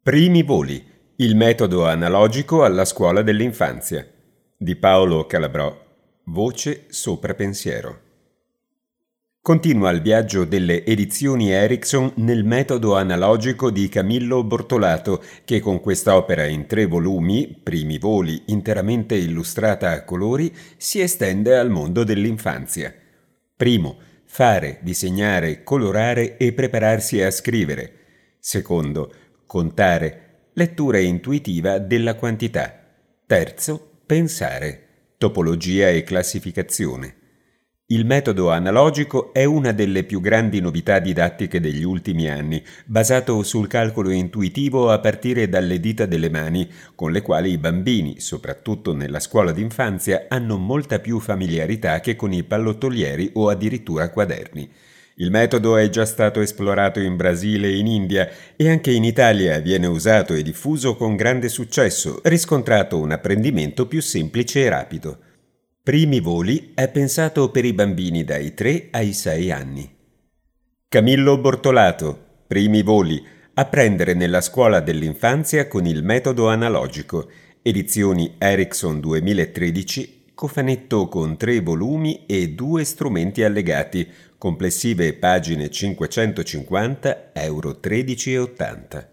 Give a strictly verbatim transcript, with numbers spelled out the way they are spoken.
Primi voli, il metodo analogico alla scuola dell'infanzia, di Paolo Calabrò, voce sopra pensiero. Continua il viaggio delle edizioni Erickson nel metodo analogico di Camillo Bortolato, che con quest'opera in tre volumi, Primi voli, interamente illustrata a colori, si estende al mondo dell'infanzia. Primo, fare, disegnare, colorare e prepararsi a scrivere. Secondo, contare, lettura intuitiva della quantità. Terzo, pensare, topologia e classificazione. Il metodo analogico è una delle più grandi novità didattiche degli ultimi anni, basato sul calcolo intuitivo a partire dalle dita delle mani, con le quali i bambini, soprattutto nella scuola d'infanzia, hanno molta più familiarità che con i pallottolieri o addirittura quaderni. Il metodo è già stato esplorato in Brasile e in India e anche in Italia viene usato e diffuso con grande successo, riscontrato un apprendimento più semplice e rapido. Primi voli è pensato per i bambini dai tre ai sei anni. Camillo Bortolato, Primi voli, apprendere nella scuola dell'infanzia con il metodo analogico, edizioni Erickson duemilatredici, cofanetto con tre volumi e due strumenti allegati, complessive pagine cinquecentocinquanta, euro tredici e ottanta.